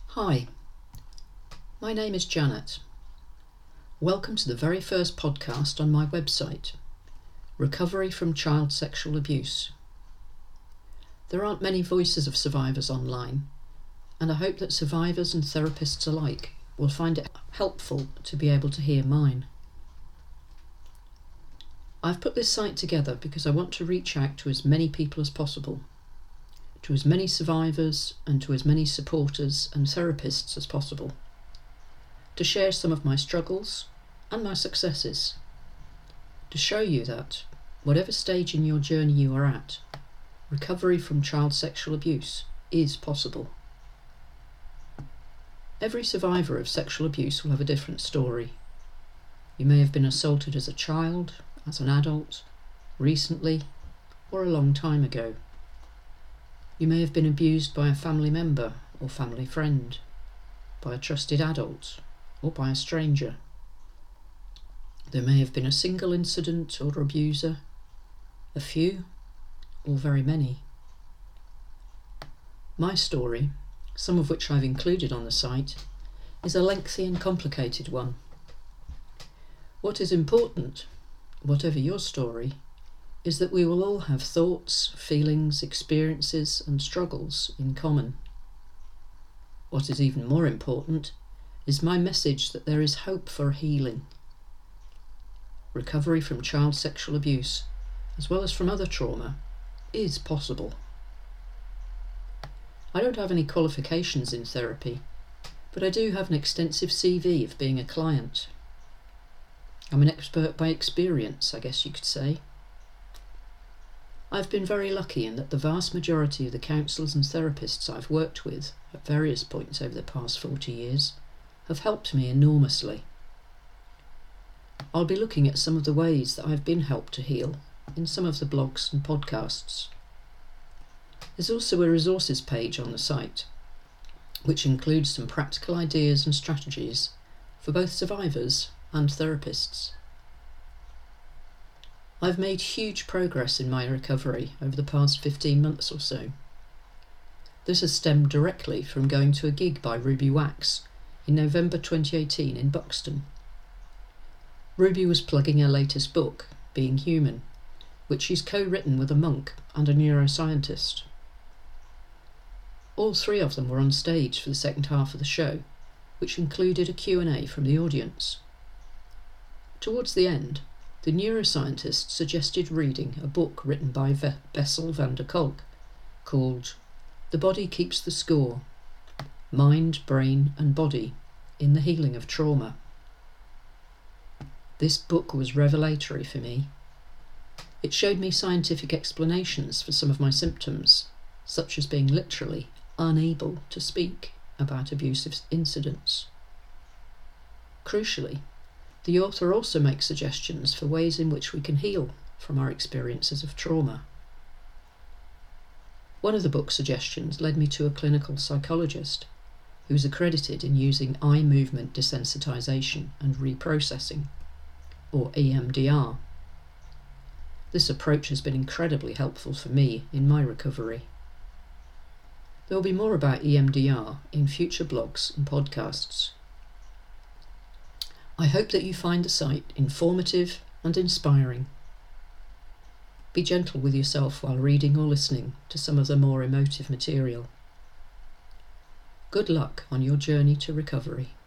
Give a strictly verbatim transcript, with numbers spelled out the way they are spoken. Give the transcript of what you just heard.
Hi, my name is Janet. Welcome to the very first podcast on my website, Recovery from Child Sexual Abuse. There aren't many voices of survivors online, and I hope that survivors and therapists alike will find it helpful to be able to hear mine. I've put this site together because I want to reach out to as many people as possible, to as many survivors and to as many supporters and therapists as possible, to share some of my struggles and my successes, to show you that, whatever stage in your journey you are at, recovery from child sexual abuse is possible. Every survivor of sexual abuse will have a different story. You may have been assaulted as a child, as an adult, recently, or a long time ago. You may have been abused by a family member or family friend, by a trusted adult, or by a stranger. There may have been a single incident or abuser, a few, or very many. My story, some of which I've included on the site, is a lengthy and complicated one. What is important, whatever your story, is that we will all have thoughts, feelings, experiences and struggles in common. What is even more important is my message that there is hope for healing. Recovery from child sexual abuse, as well as from other trauma, is possible. I don't have any qualifications in therapy, but I do have an extensive C V of being a client. I'm an expert by experience, I guess you could say. I've been very lucky in that the vast majority of the counsellors and therapists I've worked with at various points over the past forty years have helped me enormously. I'll be looking at some of the ways that I've been helped to heal in some of the blogs and podcasts. There's also a resources page on the site, which includes some practical ideas and strategies for both survivors and therapists. I've made huge progress in my recovery over the past fifteen months or so. This has stemmed directly from going to a gig by Ruby Wax in November twenty eighteen in Buxton. Ruby was plugging her latest book, Being Human, which she's co-written with a monk and a neuroscientist. All three of them were on stage for the second half of the show, which included a Q and A from the audience. Towards the end, the neuroscientist suggested reading a book written by v- Bessel van der Kolk called The Body Keeps the Score, Mind, Brain and Body in the Healing of Trauma. This book was revelatory for me. It showed me scientific explanations for some of my symptoms, such as being literally unable to speak about abusive incidents. Crucially, the author also makes suggestions for ways in which we can heal from our experiences of trauma. One of the book's suggestions led me to a clinical psychologist who is accredited in using eye movement desensitization and reprocessing, or E M D R. This approach has been incredibly helpful for me in my recovery. There will be more about E M D R in future blogs and podcasts. I hope that you find the site informative and inspiring. Be gentle with yourself while reading or listening to some of the more emotive material. Good luck on your journey to recovery.